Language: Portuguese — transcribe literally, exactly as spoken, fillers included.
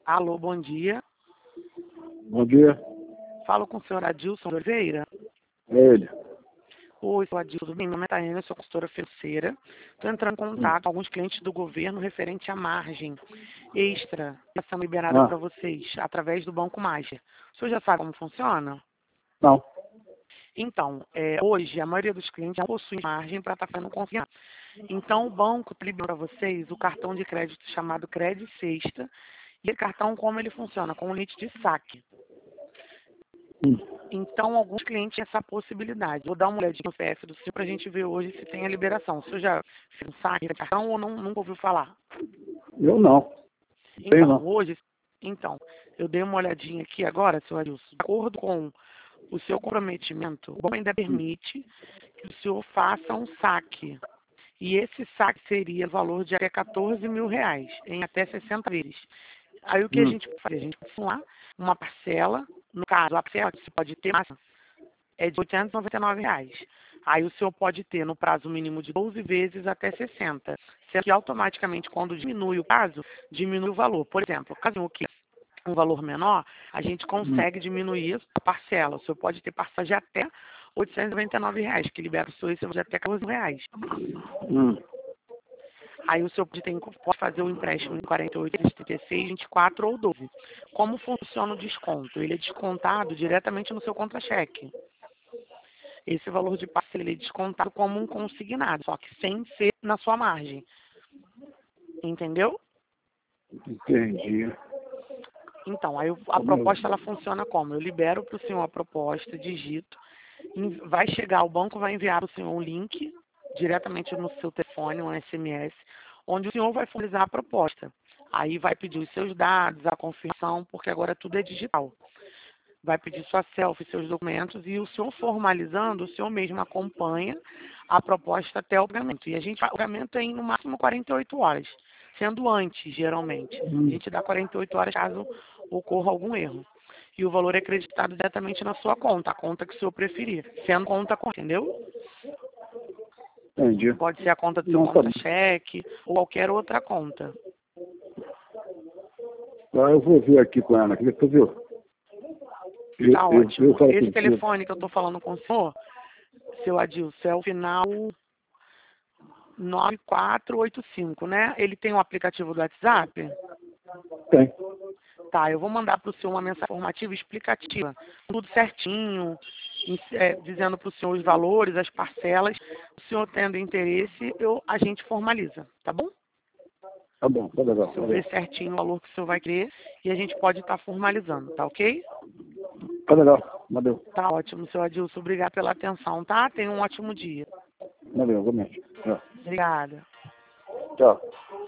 Alô, bom dia. Bom dia, Falo com o senhor Adilson de Oliveira. é ele. Oi, sou Adilson, tudo bem? Meu nome é Taiane, eu sou consultora financeira. Estou entrando em contato com alguns clientes do governo referente à margem extra que está sendo liberada Ah, para vocês através do Banco Master. O senhor já sabe como funciona? não. Então, é, hoje a maioria dos clientes não possui margem para estar fazendo confiança. Então, o banco libera para vocês o cartão de crédito chamado Crédito Sexta. E esse cartão, como ele funciona? Com um limite de saque. Hum. Então, alguns clientes têm essa possibilidade. Vou dar uma olhadinha no C P F do senhor para a gente ver hoje se tem a liberação. O senhor já fez um saque de cartão ou não, nunca ouviu falar? Eu não. Tenho Então, não. hoje, então, eu dei uma olhadinha aqui agora, senhor Adilson. De acordo com o seu comprometimento, o banco ainda permite que o senhor faça um saque. E esse saque seria o valor de até quatorze mil reais, em até sessenta vezes. Aí o que a Hum. gente faz? A gente pode lá uma parcela, no caso, a parcela que você pode ter máxima é de oitocentos e noventa e nove reais. Aí o senhor pode ter no prazo mínimo de doze vezes até sessenta. Sendo que automaticamente, quando diminui o prazo, diminui o valor. Por exemplo, caso o que um valor menor, a gente Hum. consegue diminuir a parcela. O senhor pode ter parcela de até oitocentos e noventa e nove reais, que libera o senhor de até quatorze reais. Hum. Aí o senhor pode, ter, pode fazer o empréstimo em quarenta e oito, trinta e seis, vinte e quatro ou doze. Como funciona o desconto? Ele é descontado diretamente no seu contra-cheque. Esse valor de parcela ele é descontado como um consignado, só que sem ser na sua margem. Entendeu? Entendi. Então, aí a proposta ela funciona como? Eu libero para o senhor a proposta, digito, vai chegar, o banco vai enviar para o senhor um link diretamente no seu telefone, um S M S, onde o senhor vai finalizar a proposta. Aí vai pedir os seus dados, a confirmação, porque agora tudo é digital. Vai pedir sua selfie, seus documentos, e o senhor formalizando, o senhor mesmo acompanha a proposta até o pagamento. E a gente faz o pagamento em no máximo quarenta e oito horas, sendo antes, geralmente. A Hum. gente dá quarenta e oito horas caso ocorra algum erro. E o valor é acreditado diretamente na sua conta, a conta que o senhor preferir, sendo conta, entendeu? Entendi. Pode ser a conta do seu Não, tá bom. conta-cheque ou qualquer outra conta. Tá, eu vou ver aqui com ela. aqui, Depois eu, eu, Tá eu, ótimo. eu falo Esse contigo. telefone que eu estou falando com o senhor, seu Adilson, é o final nove quatro oito cinco, né? Ele tem um aplicativo do WhatsApp? Tem. Tá, eu vou mandar para o senhor uma mensagem informativa explicativa, tudo certinho, em- é, dizendo para o senhor os valores, as parcelas. O senhor tendo interesse, eu, a gente formaliza, tá bom? Tá bom, tá legal. O senhor Valeu. vê certinho o valor que o senhor vai querer e a gente pode estar formalizando, tá ok? Tá legal. Valeu. Tá ótimo, seu Adilson. Obrigado pela atenção, tá? Tenha um ótimo dia. Valeu, igualmente. Tchau. Obrigada. Tchau.